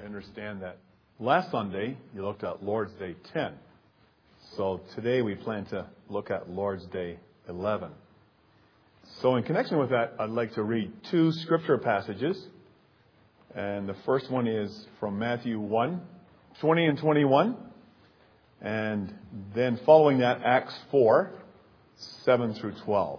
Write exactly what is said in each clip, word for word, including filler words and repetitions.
I understand that last Sunday you looked at Lord's Day ten. So today we plan to look at Lord's Day eleven. So in connection with that, I'd like to read two scripture passages. And the first one is from Matthew one, twenty and twenty-one. And then following that, Acts four, seven through twelve.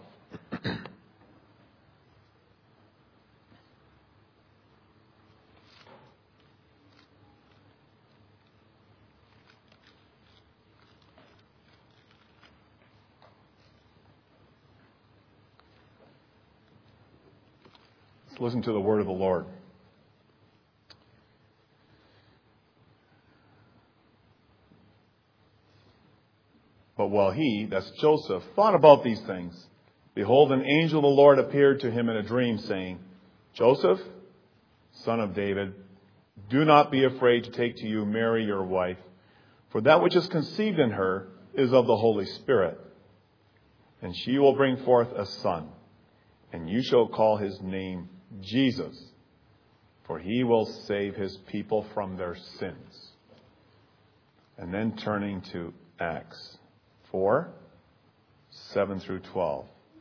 Let's listen to the word of the Lord. But while he, that's Joseph, thought about these things, behold, an angel of the Lord appeared to him in a dream, saying, Joseph, son of David, do not be afraid to take to you Mary your wife, for that which is conceived in her is of the Holy Spirit. And she will bring forth a son, and you shall call his name Jesus, for he will save his people from their sins. And then turning to Acts four, seven through twelve.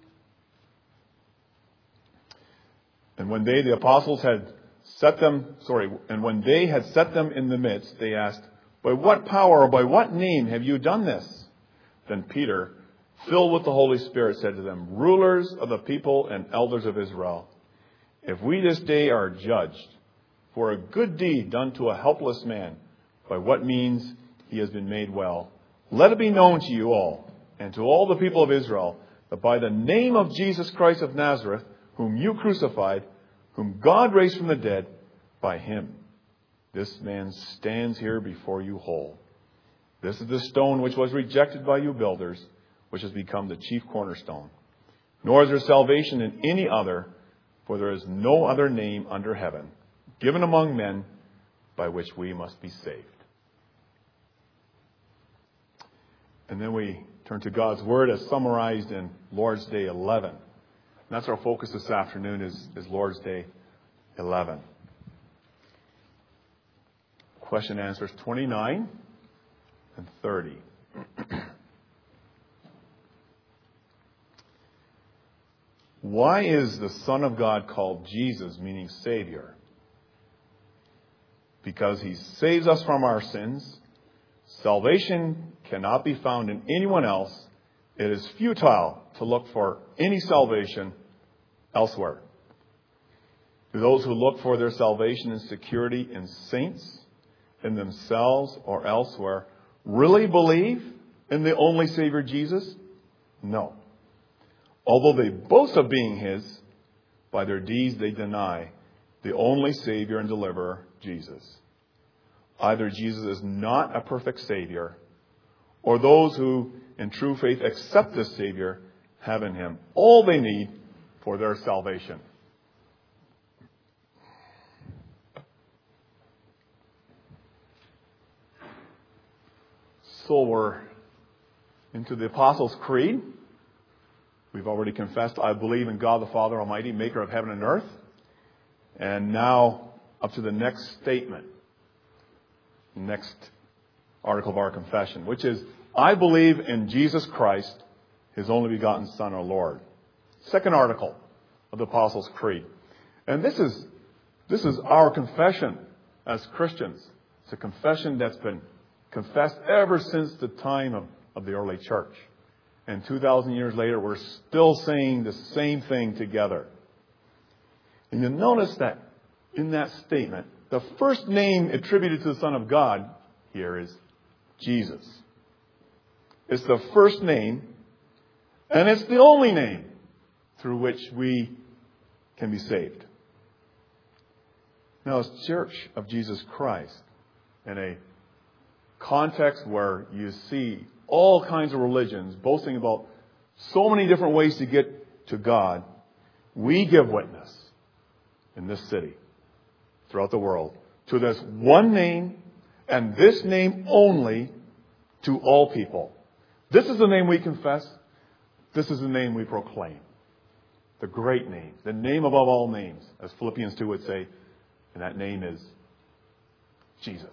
And when they, the apostles, had set them, sorry, and when they had set them in the midst, they asked, by what power or by what name have you done this? Then Peter, filled with the Holy Spirit, said to them, rulers of the people and elders of Israel, if we this day are judged for a good deed done to a helpless man, by what means he has been made well, let it be known to you all, and to all the people of Israel, that by the name of Jesus Christ of Nazareth, whom you crucified, whom God raised from the dead, by him, this man stands here before you whole. This is the stone which was rejected by you builders, which has become the chief cornerstone. Nor is there salvation in any other, for there is no other name under heaven given among men by which we must be saved. And then we turn to God's Word as summarized in Lord's Day eleven. And that's our focus this afternoon is, is Lord's Day eleven. Question and answers twenty-nine and thirty. Why is the Son of God called Jesus, meaning Savior? Because he saves us from our sins. Salvation cannot be found in anyone else. It is futile to look for any salvation elsewhere. Do those who look for their salvation and security in saints, in themselves, or elsewhere, really believe in the only Savior, Jesus? No. Although they boast of being his, by their deeds they deny the only Savior and deliverer, Jesus. Either Jesus is not a perfect Savior, or those who in true faith accept this Savior have in him all they need for their salvation. So we're into the Apostles' Creed. We've already confessed, I believe in God the Father Almighty, maker of heaven and earth. And now up to the next statement, next article of our confession, which is, I believe in Jesus Christ, his only begotten Son, our Lord. Second article of the Apostles' Creed. And this is, this is our confession as Christians. It's a confession that's been confessed ever since the time of, of the early church. And two thousand years later, we're still saying the same thing together. And you'll notice that in that statement, the first name attributed to the Son of God here is Jesus. It's the first name, and it's the only name through which we can be saved. Now, as Church of Jesus Christ, in a context where you see all kinds of religions boasting about so many different ways to get to God, we give witness in this city, throughout the world, to this one name and this name only to all people. This is the name we confess. This is the name we proclaim. The great name, the name above all names, as Philippians two would say, and that name is Jesus.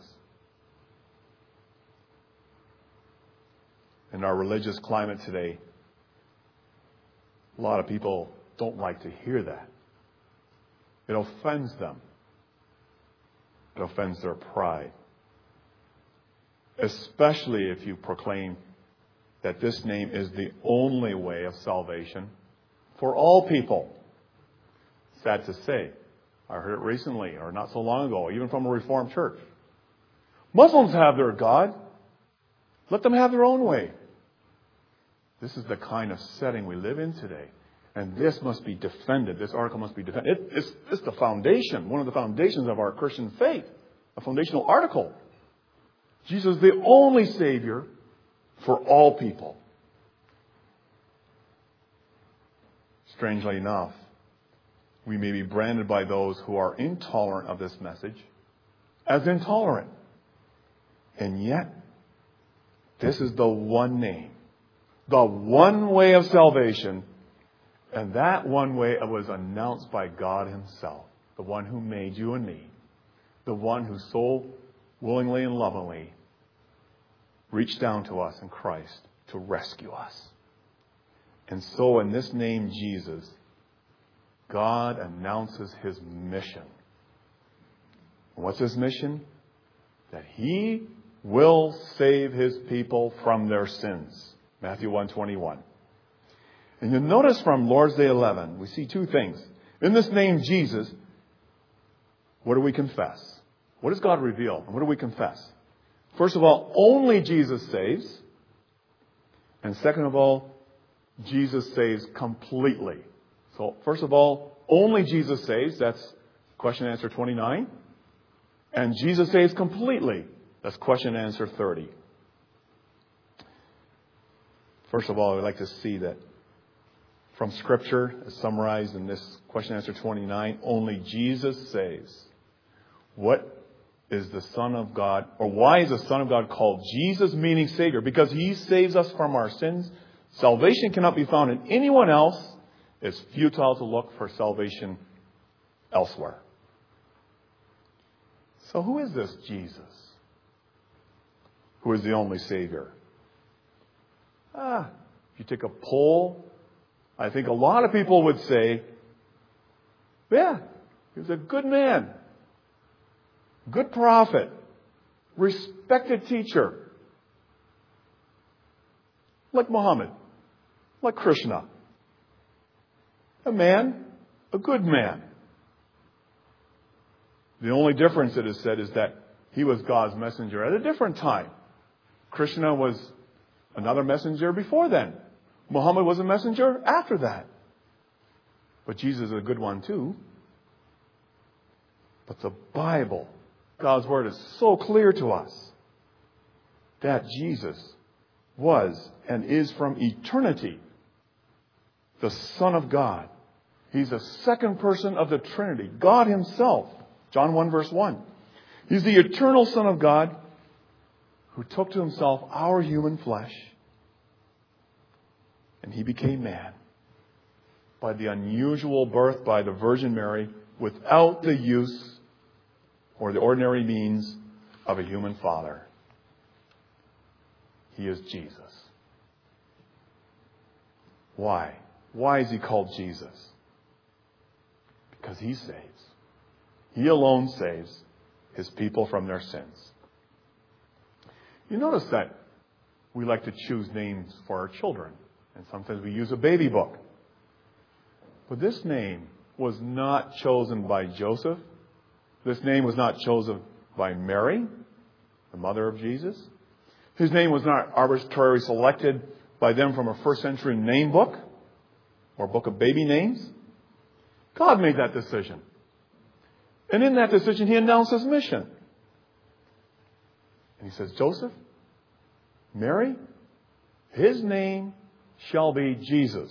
In our religious climate today, a lot of people don't like to hear that. It offends them. It offends their pride. Especially if you proclaim that this name is the only way of salvation for all people. Sad to say, I heard it recently, or not so long ago, even from a Reformed church. Muslims have their God. Let them have their own way. This is the kind of setting we live in today. And this must be defended. This article must be defended. It, it's, it's the foundation, one of the foundations of our Christian faith. A foundational article. Jesus is the only Savior for all people. Strangely enough, we may be branded by those who are intolerant of this message as intolerant. And yet, this is the one name, the one way of salvation, and that one way was announced by God Himself, the one who made you and me, the one who so willingly and lovingly reached down to us in Christ to rescue us. And so in this name, Jesus, God announces His mission. What's His mission? That He will save His people from their sins. Matthew one twenty-one. And you'll notice from Lord's Day eleven, we see two things. In this name, Jesus, what do we confess? What does God reveal? And what do we confess? First of all, only Jesus saves. And second of all, Jesus saves completely. So first of all, only Jesus saves. That's question and answer twenty-nine. And Jesus saves completely. That's question and answer thirty. First of all, I'd like to see that from Scripture, as summarized in this question and answer twenty-nine, only Jesus saves. What is the Son of God, or why is the Son of God called Jesus, meaning Savior? Because He saves us from our sins. Salvation cannot be found in anyone else. It's futile to look for salvation elsewhere. So who is this Jesus, who is the only Savior? Ah, if you take a poll, I think a lot of people would say, yeah, he was a good man, good prophet, respected teacher, like Muhammad, like Krishna. A man, a good man. The only difference, it is said, is that he was God's messenger at a different time. Krishna was another messenger before then. Muhammad was a messenger after that. But Jesus is a good one too. But the Bible, God's Word, is so clear to us that Jesus was and is from eternity the Son of God. He's the second person of the Trinity, God Himself. John one verse one. He's the eternal Son of God who took to Himself our human flesh, and He became man by the unusual birth by the Virgin Mary without the use or the ordinary means of a human father. He is Jesus. Why? Why is He called Jesus? Because He saves. He alone saves His people from their sins. You notice that we like to choose names for our children. And sometimes we use a baby book. But this name was not chosen by Joseph. This name was not chosen by Mary, the mother of Jesus. His name was not arbitrarily selected by them from a first century name book or book of baby names. God made that decision. And in that decision, He announced His mission. And He says, Joseph, Mary, his name shall be Jesus.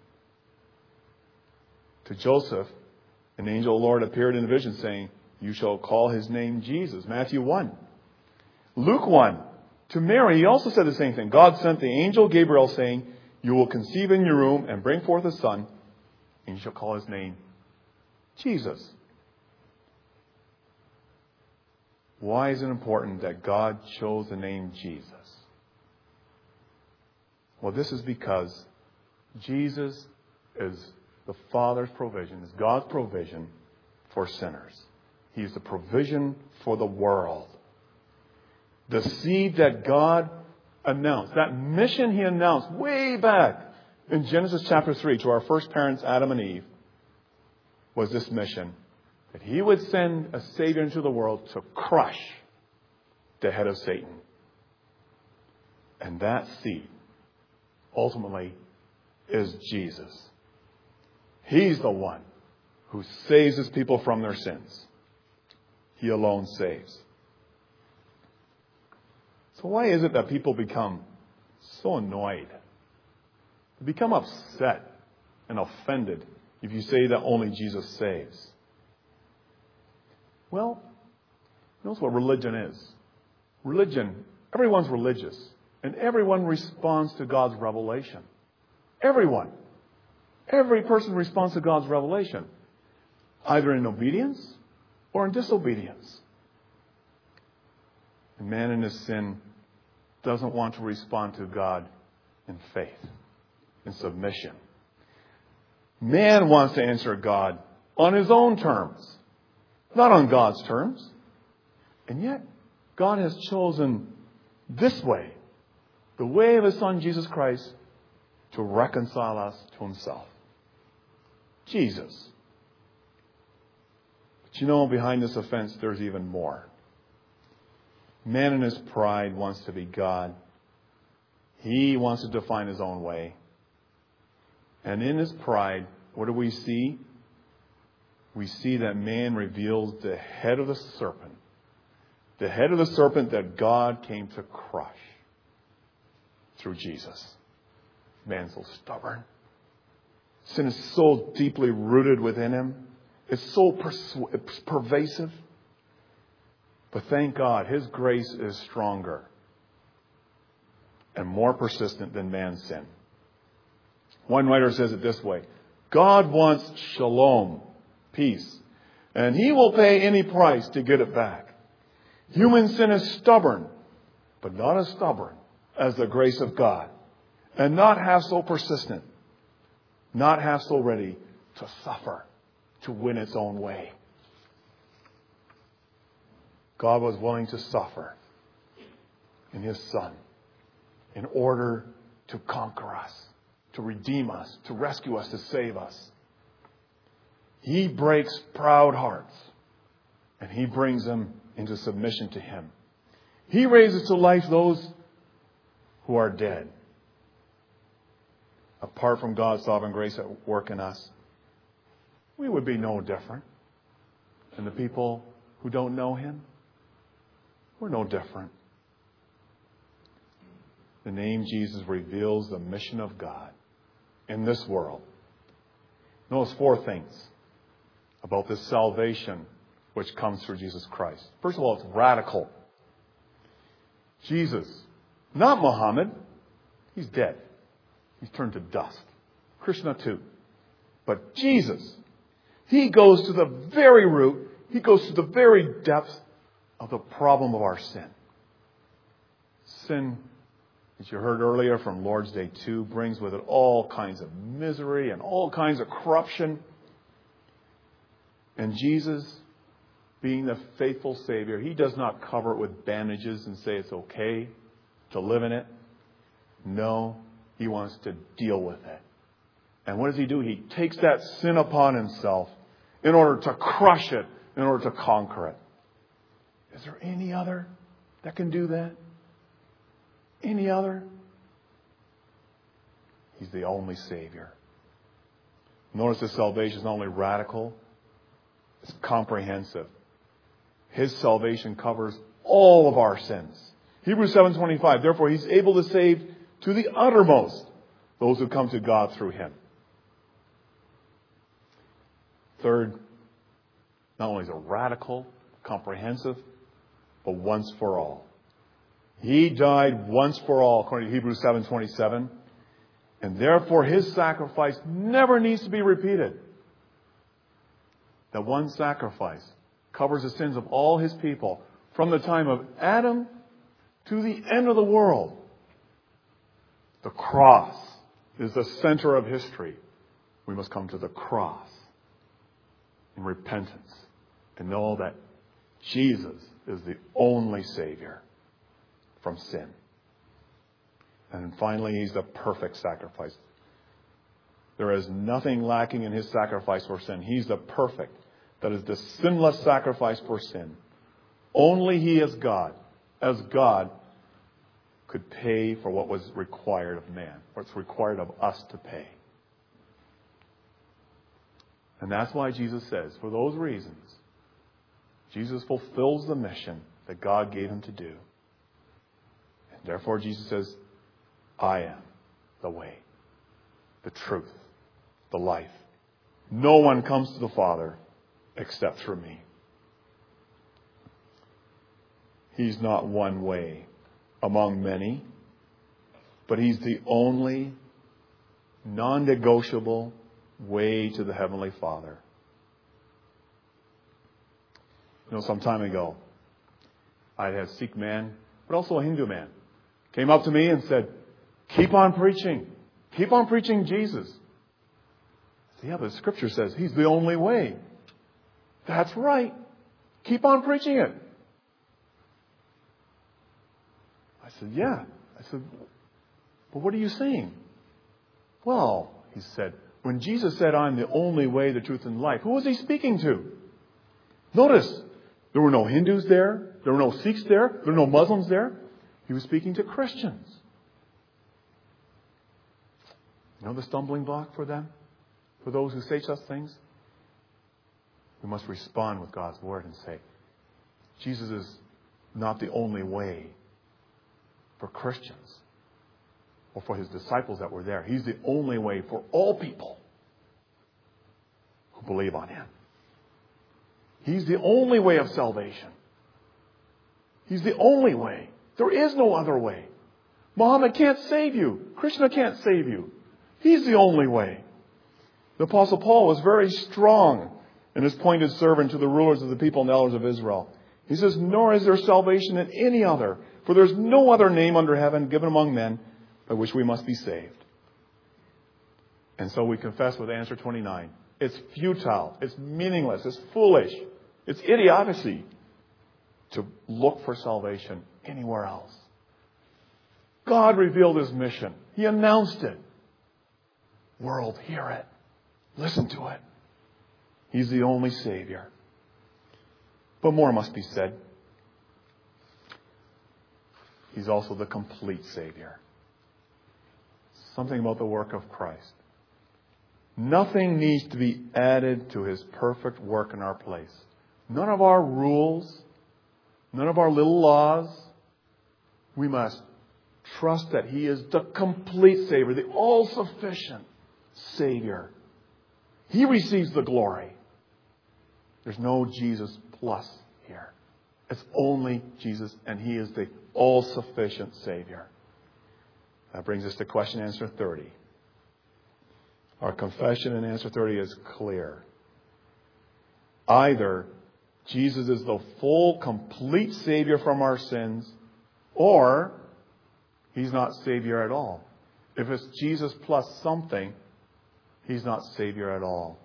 To Joseph, an angel of the Lord appeared in a vision saying, you shall call his name Jesus. Matthew one. Luke one. To Mary, He also said the same thing. God sent the angel Gabriel saying, you will conceive in your womb and bring forth a son, and you shall call his name Jesus. Why is it important that God chose the name Jesus? Well, this is because Jesus is the Father's provision, is God's provision for sinners. He is the provision for the world. The seed that God announced, that mission He announced way back in Genesis chapter three to our first parents, Adam and Eve, was this mission, that He would send a Savior into the world to crush the head of Satan. And that seed, ultimately, is Jesus. He's the one who saves His people from their sins. He alone saves. So why is it that people become so annoyed? They become upset and offended if you say that only Jesus saves. Well, notice what religion is. Religion, everyone's religious. And everyone responds to God's revelation. Everyone. Every person responds to God's revelation. Either in obedience or in disobedience. And man in his sin doesn't want to respond to God in faith, in submission. Man wants to answer God on his own terms, not on God's terms. And yet, God has chosen this way, the way of His Son, Jesus Christ, to reconcile us to Himself. Jesus. But you know, behind this offense, there's even more. Man in his pride wants to be God. He wants to define his own way. And in his pride, what do we see? We see that man reveals the head of the serpent. The head of the serpent that God came to crush through Jesus. Man's so stubborn. Sin is so deeply rooted within him. It's so persu- it's pervasive. But thank God, His grace is stronger and more persistent than man's sin. One writer says it this way: God wants shalom, peace, and He will pay any price to get it back. Human sin is stubborn, but not as stubborn as the grace of God, and not half so persistent, not half so ready to suffer, to win its own way. God was willing to suffer in His Son in order to conquer us, to redeem us, to rescue us, to save us. He breaks proud hearts and He brings them into submission to Him. He raises to life those who are dead. Apart from God's sovereign grace at work in us, we would be no different than the people who don't know Him. We're no different. The name Jesus reveals the mission of God in this world. Notice four things about this salvation which comes through Jesus Christ. First of all, it's radical. Jesus, not Muhammad, he's dead. He's turned to dust. Krishna too. But Jesus, He goes to the very root, He goes to the very depths of the problem of our sin. Sin, as you heard earlier from Lord's Day two, brings with it all kinds of misery and all kinds of corruption. And Jesus, being the faithful Savior, He does not cover it with bandages and say it's okay to live in it. No, He wants to deal with it. And what does He do? He takes that sin upon Himself in order to crush it, in order to conquer it. Is there any other that can do that? Any other? He's the only Savior. Notice His salvation is not only radical, it's comprehensive. His salvation covers all of our sins. Hebrews seven twenty-five, therefore He's able to save to the uttermost those who come to God through Him. Third, not only is it radical, comprehensive, but once for all. He died once for all, according to Hebrews seven twenty-seven. And therefore His sacrifice never needs to be repeated. That one sacrifice covers the sins of all His people From the time of Adam to the end of the world, the cross is the center of history. We must come to the cross in repentance and know that Jesus is the only Savior from sin. And finally, He's the perfect sacrifice. There is nothing lacking in His sacrifice for sin. He's the perfect. That is the sinless sacrifice for sin. Only He as God, as God, could pay for what was required of man, what's required of us to pay. And that's why Jesus says, for those reasons, Jesus fulfills the mission that God gave Him to do. And therefore Jesus says, I am the way, the truth, the life. No one comes to the Father except through me. He's not one way among many, but He's the only non-negotiable way to the Heavenly Father. You know, some time ago, I had a Sikh man, but also a Hindu man, came up to me and said, keep on preaching. Keep on preaching Jesus. I said, yeah, but the Scripture says He's the only way. That's right. Keep on preaching it. I said, yeah. I said, but what are you saying? Well, he said, when Jesus said, I'm the only way, the truth, and life, who was He speaking to? Notice, there were no Hindus there. There were no Sikhs there. There were no Muslims there. He was speaking to Christians. You know the stumbling block for them? For those who say such things? We must respond with God's Word and say, Jesus is not the only way for Christians or for His disciples that were there. He's the only way for all people who believe on Him. He's the only way of salvation. He's the only way. There is no other way. Muhammad can't save you. Krishna can't save you. He's the only way. The Apostle Paul was very strong in his pointed servant to the rulers of the people and elders of Israel. He says, nor is there salvation in any other, for there's no other name under heaven given among men by which we must be saved. And so we confess with answer twenty-nine. It's futile. It's meaningless. It's foolish. It's idiocy to look for salvation anywhere else. God revealed His mission. He announced it. World, hear it. Listen to it. He's the only Savior. But more must be said. He's also the complete Savior. Something about the work of Christ. Nothing needs to be added to His perfect work in our place. None of our rules, none of our little laws. We must trust that He is the complete Savior, the all-sufficient Savior. He receives the glory. There's no Jesus plus here. It's only Jesus, and He is the all-sufficient Savior. That brings us to question and answer thirty. Our confession in answer thirty is clear. Either Jesus is the full, complete Savior from our sins, or He's not Savior at all. If it's Jesus plus something, He's not Savior at all.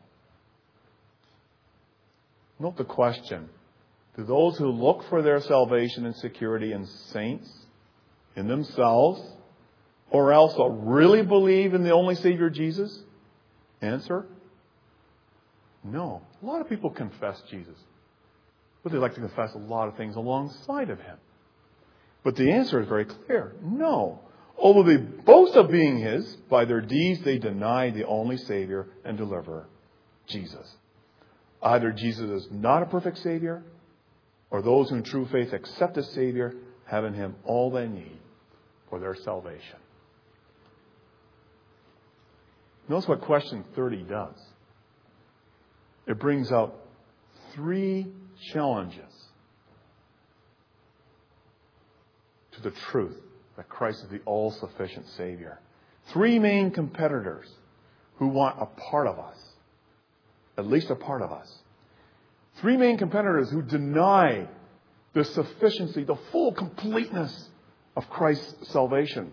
Note the question. Do those who look for their salvation and security in saints, in themselves, or else really believe in the only Savior, Jesus? Answer, no. A lot of people confess Jesus, but they like to confess a lot of things alongside of Him. But the answer is very clear. No. Although they boast of being His, by their deeds they deny the only Savior and Deliverer, Jesus. Either Jesus is not a perfect Savior, or those who in true faith accept a Savior have in Him all they need for their salvation. Notice what question thirty does. It brings out three challenges to the truth that Christ is the all-sufficient Savior. Three main competitors who want a part of us. At least a part of us. Three main competitors who deny the sufficiency, the full completeness of Christ's salvation,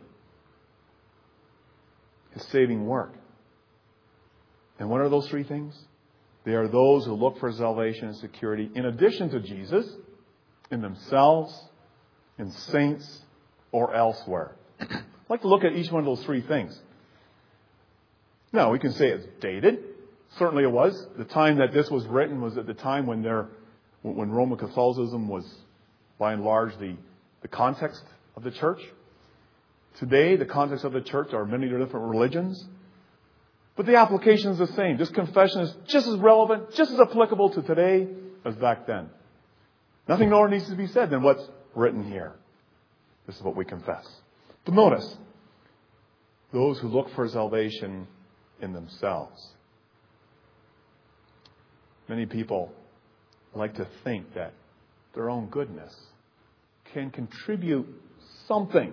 His saving work. And what are those three things? They are those who look for salvation and security in addition to Jesus, in themselves, in saints, or elsewhere. I'd like to look at each one of those three things. Now, we can say it's dated. Certainly it was. The time that this was written was at the time when there, when Roman Catholicism was, by and large, the, the context of the church. Today, the context of the church are many different religions. But the application is the same. This confession is just as relevant, just as applicable to today as back then. Nothing more needs to be said than what's written here. This is what we confess. But notice, those who look for salvation in themselves. Many people like to think that their own goodness can contribute something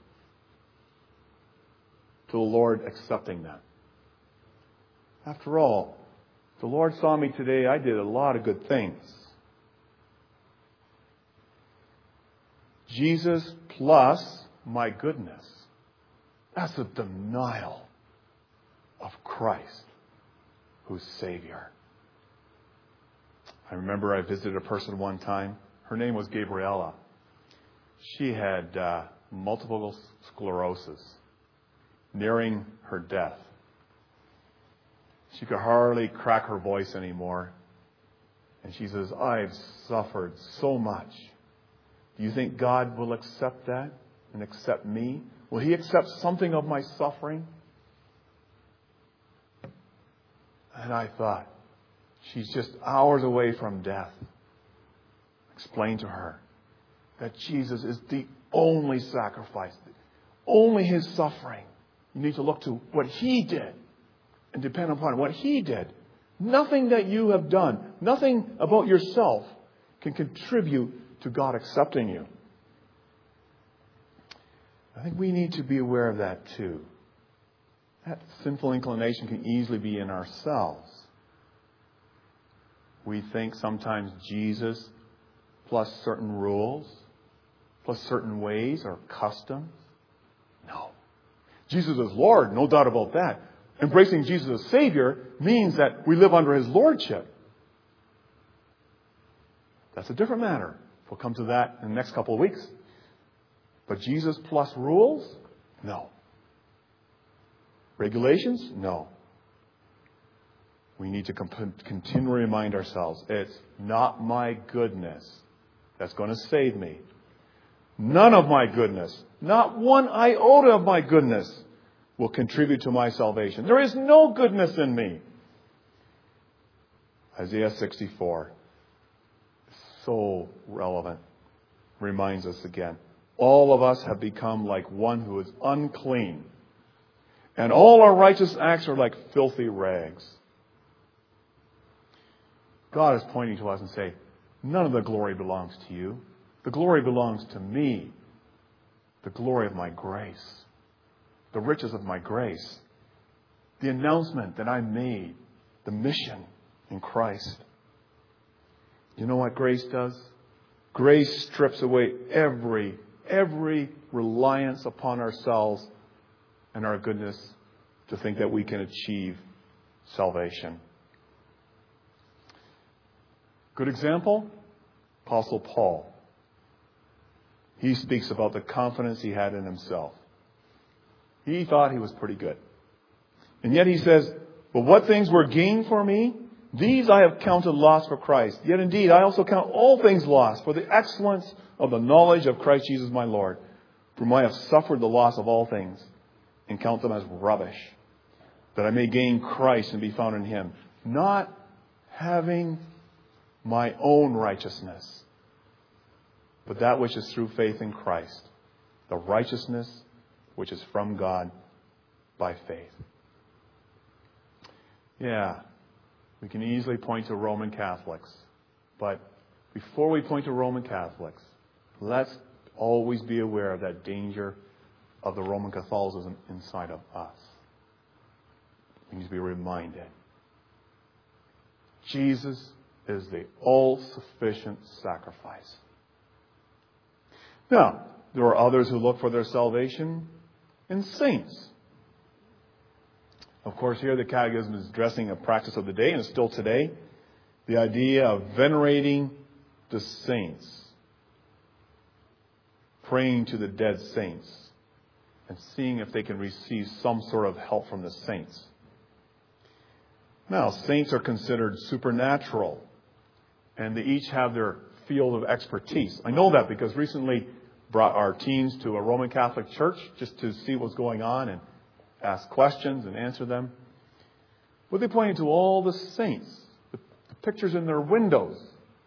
to the Lord accepting them. After all, the Lord saw me today. I did a lot of good things. Jesus plus my goodness. That's a denial of Christ, who's Savior. I remember I visited a person one time. Her name was Gabriella. She had uh, multiple sclerosis, nearing her death. She could hardly crack her voice anymore. And she says, I've suffered so much. Do you think God will accept that and accept me? Will He accept something of my suffering? And I thought, she's just hours away from death. Explain to her that Jesus is the only sacrifice, only His suffering. You need to look to what He did and depend upon what He did. Nothing that you have done, nothing about yourself can contribute to God accepting you. I think we need to be aware of that too. That sinful inclination can easily be in ourselves. We think sometimes Jesus plus certain rules, plus certain ways or customs. No. Jesus is Lord, no doubt about that. Embracing Jesus as Savior means that we live under His Lordship. That's a different matter. We'll come to that in the next couple of weeks. But Jesus plus rules? No. Regulations? No. We need to continually remind ourselves, it's not my goodness that's going to save me. None of my goodness, not one iota of my goodness will contribute to my salvation. There is no goodness in me. Isaiah sixty-four. So relevant. Reminds us again. All of us have become like one who is unclean. And all our righteous acts are like filthy rags. God is pointing to us and saying, none of the glory belongs to you. The glory belongs to me. The glory of my grace. The riches of my grace. The announcement that I made. The mission in Christ. You know what grace does? Grace strips away every, every reliance upon ourselves and our goodness to think that we can achieve salvation. Good example, Apostle Paul. He speaks about the confidence he had in himself. He thought he was pretty good. And yet he says, but what things were gained for me, these I have counted loss for Christ. Yet indeed, I also count all things lost for the excellence of the knowledge of Christ Jesus my Lord, for whom I have suffered the loss of all things, and count them as rubbish, that I may gain Christ and be found in Him, not having my own righteousness, but that which is through faith in Christ, the righteousness which is from God by faith. Yeah, we can easily point to Roman Catholics, but before we point to Roman Catholics, let's always be aware of that danger of the Roman Catholicism inside of us. We need to be reminded. Jesus is the all-sufficient sacrifice. Now, there are others who look for their salvation in saints. Of course, here the Catechism is addressing a practice of the day, and still today, the idea of venerating the saints, praying to the dead saints, and seeing if they can receive some sort of help from the saints. Now, saints are considered supernatural, and they each have their field of expertise. I know that because recently brought our teens to a Roman Catholic church just to see what's going on and ask questions and answer them. But they pointed to all the saints, the, the pictures in their windows.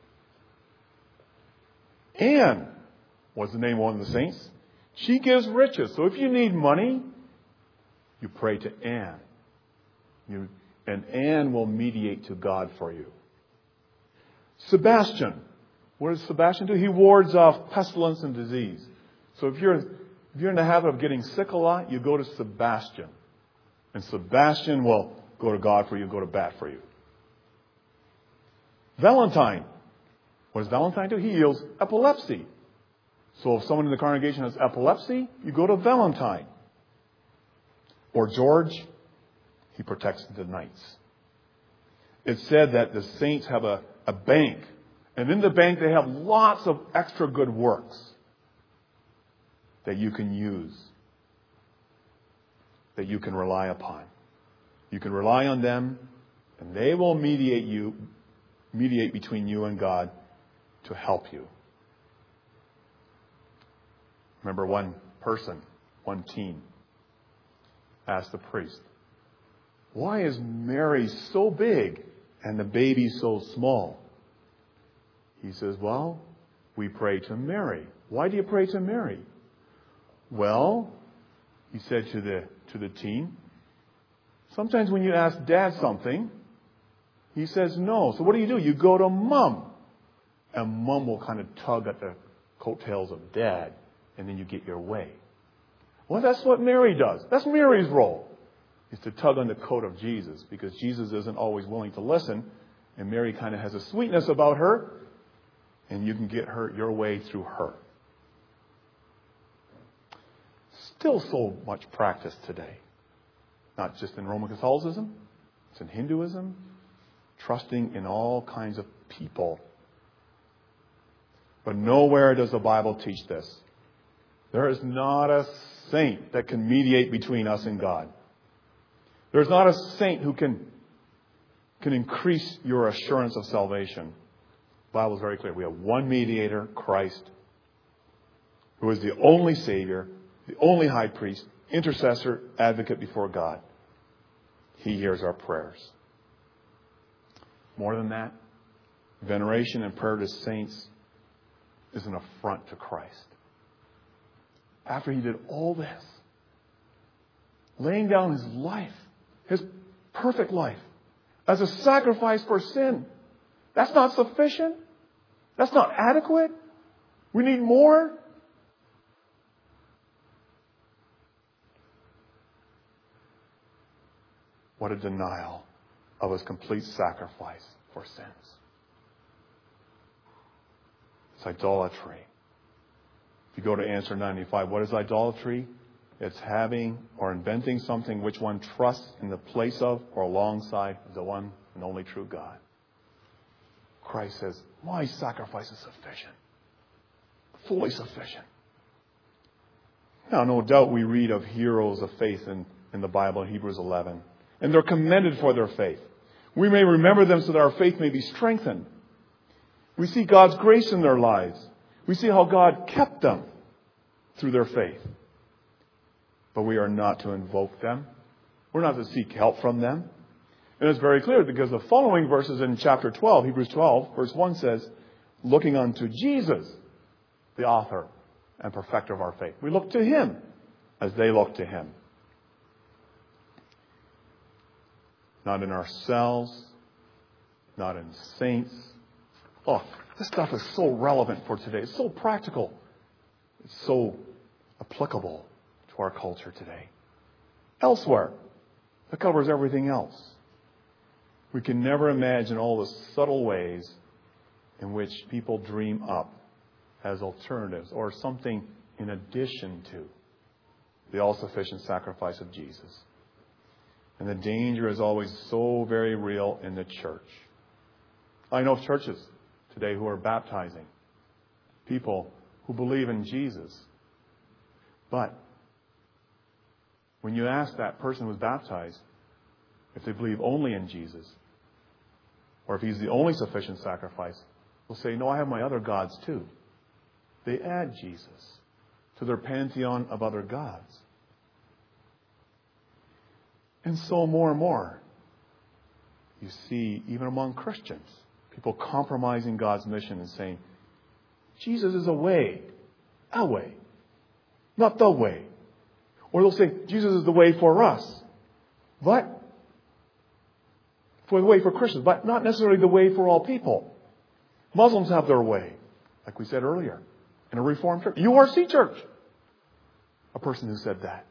Anne was the name of one of the saints. She gives riches. So if you need money, you pray to Anne. You, and Anne will mediate to God for you. Sebastian. What does Sebastian do? He wards off pestilence and disease. So if you're, if you're in the habit of getting sick a lot, you go to Sebastian. And Sebastian will go to God for you, go to bat for you. Valentine. What does Valentine do? He heals epilepsy. So if someone in the congregation has epilepsy, you go to Valentine. Or George, he protects the knights. It's said that the saints have a, a bank. And in the bank they have lots of extra good works that you can use, that you can rely upon. You can rely on them, and they will mediate you, mediate between you and God to help you. Remember one person, one teen, asked the priest, "Why is Mary so big and the baby so small?" He says, "Well, we pray to Mary." "Why do you pray to Mary?" "Well," he said to the to the teen, "sometimes when you ask Dad something, he says no. So what do you do? You go to Mom. And Mom will kind of tug at the coattails of Dad, and then you get your way." Well, that's what Mary does. That's Mary's role, is to tug on the coat of Jesus, because Jesus isn't always willing to listen, and Mary kind of has a sweetness about her, and you can get her your way through her. Still so much practice today. Not just in Roman Catholicism, it's in Hinduism, trusting in all kinds of people. But nowhere does the Bible teach this. There is not a saint that can mediate between us and God. There's not a saint who can, can increase your assurance of salvation. The Bible is very clear. We have one mediator, Christ, who is the only Savior, the only high priest, intercessor, advocate before God. He hears our prayers. More than that, veneration and prayer to saints is an affront to Christ. After he did all this, laying down his life, his perfect life, as a sacrifice for sin, that's not sufficient. That's not adequate. We need more. What a denial of his complete sacrifice for sins. It's idolatry. If you go to answer ninety-five, what is idolatry? It's having or inventing something which one trusts in the place of or alongside the one and only true God. Christ says, my sacrifice is sufficient. Fully sufficient. Now, no doubt we read of heroes of faith in, in the Bible in Hebrews eleven. And they're commended for their faith. We may remember them so that our faith may be strengthened. We see God's grace in their lives. We see how God kept them through their faith. But we are not to invoke them. We're not to seek help from them. And it's very clear because the following verses in chapter twelve, Hebrews twelve, verse one says, looking unto Jesus, the author and perfecter of our faith. We look to him as they look to him. Not in ourselves, not in saints. Oh, this stuff is so relevant for today. It's so practical. It's so applicable to our culture today. Elsewhere, it covers everything else. We can never imagine all the subtle ways in which people dream up as alternatives or something in addition to the all-sufficient sacrifice of Jesus. And the danger is always so very real in the church. I know of churches today who are baptizing people who believe in Jesus. But when you ask that person who was baptized if they believe only in Jesus, or if He's the only sufficient sacrifice, they'll say, no, I have my other gods too. They add Jesus to their pantheon of other gods. And so more and more, you see, even among Christians, people compromising God's mission and saying, Jesus is a way, a way, not the way. Or they'll say, Jesus is the way for us, but for the way for Christians, but not necessarily the way for all people. Muslims have their way, like we said earlier, in a Reformed church. U R C church. A person who said that.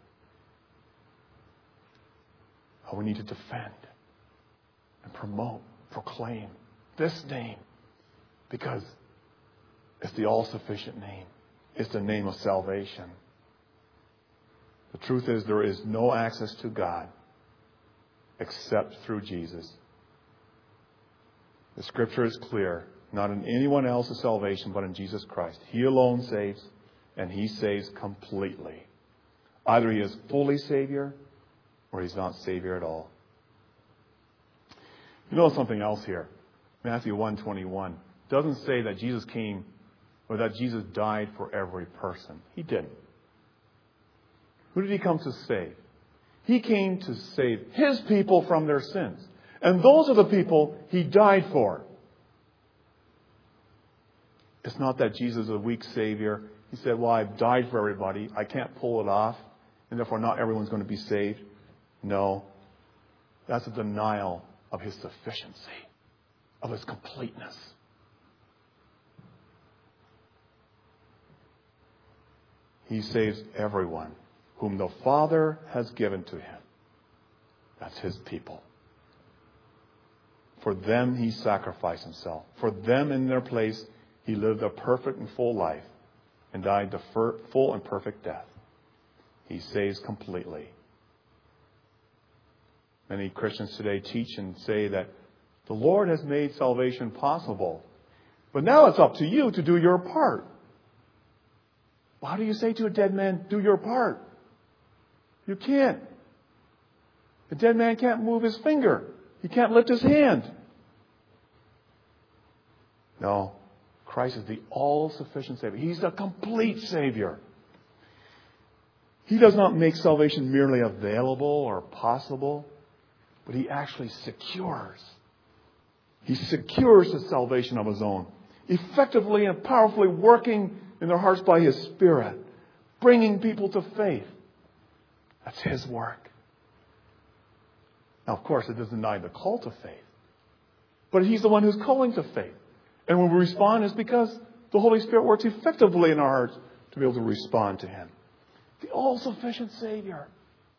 Oh, we need to defend and promote, proclaim this name because it's the all-sufficient name. It's the name of salvation. The truth is there is no access to God except through Jesus. The Scripture is clear, not in anyone else's salvation, but in Jesus Christ. He alone saves, and He saves completely. Either He is fully Savior, or He's not Savior at all. You know something else here. Matthew one twenty-one doesn't say that Jesus came, or that Jesus died for every person. He didn't. Who did He come to save? He came to save His people from their sins. And those are the people He died for. It's not that Jesus is a weak Savior. He said, well, I've died for everybody. I can't pull it off. And therefore not everyone's going to be saved. No. That's a denial of His sufficiency, of His completeness. He saves everyone whom the Father has given to Him. That's His people. For them He sacrificed Himself. For them in their place He lived a perfect and full life and died the full and perfect death. He saves completely. Many Christians today teach and say that the Lord has made salvation possible, but now it's up to you to do your part. Well, how do you say to a dead man, do your part? You can't. The dead man can't move his finger. He can't lift his hand. No. Christ is the all-sufficient Savior. He's the complete Savior. He does not make salvation merely available or possible, but He actually secures. He secures the salvation of His own, effectively and powerfully working in their hearts by His Spirit, bringing people to faith. That's His work. Now, of course, it doesn't deny the call to faith, but He's the one who's calling to faith. And when we respond, it's because the Holy Spirit works effectively in our hearts to be able to respond to Him. The all-sufficient Savior.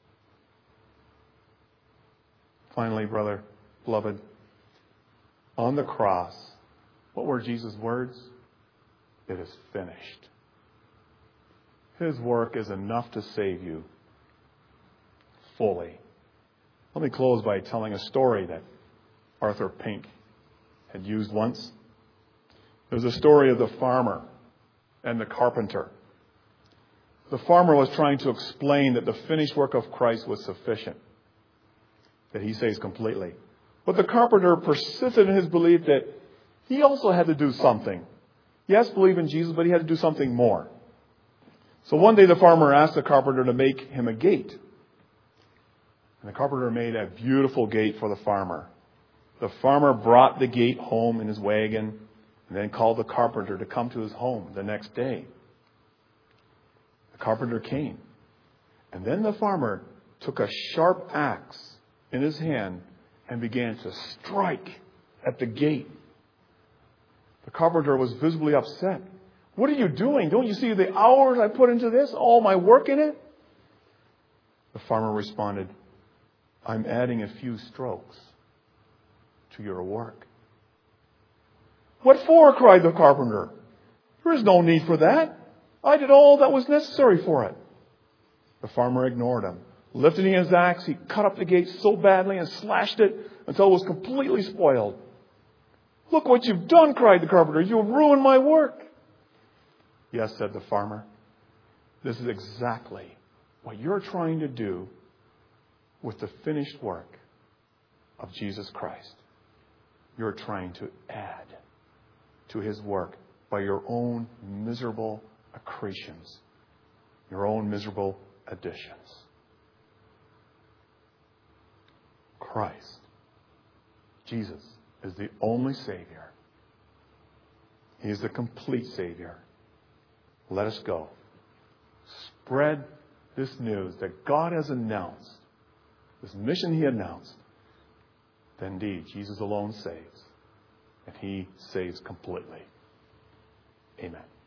Finally, brother, beloved, on the cross, what were Jesus' words? It is finished. His work is enough to save you fully. Let me close by telling a story that Arthur Pink had used once. It was a story of the farmer and the carpenter. The farmer was trying to explain that the finished work of Christ was sufficient, that He saves completely. But the carpenter persisted in his belief that he also had to do something. Yes, believe in Jesus, but he had to do something more. So one day the farmer asked the carpenter to make him a gate. And the carpenter made a beautiful gate for the farmer. The farmer brought the gate home in his wagon and then called the carpenter to come to his home the next day. The carpenter came. And then the farmer took a sharp axe in his hand and began to strike at the gate. The carpenter was visibly upset. What are you doing? Don't you see the hours I put into this? All my work in it? The farmer responded, I'm adding a few strokes to your work. What for? Cried the carpenter. There is no need for that. I did all that was necessary for it. The farmer ignored him. Lifting his axe, he cut up the gate so badly and slashed it until it was completely spoiled. Look what you've done, cried the carpenter. You have ruined my work. Yes, said the farmer. This is exactly what you're trying to do with the finished work of Jesus Christ. You're trying to add to his work by your own miserable accretions, your own miserable additions. Christ, Jesus, is the only Savior. He is the complete Savior. Let us go. Spread this news that God has announced, this mission he announced, that indeed Jesus alone saves, and he saves completely. Amen.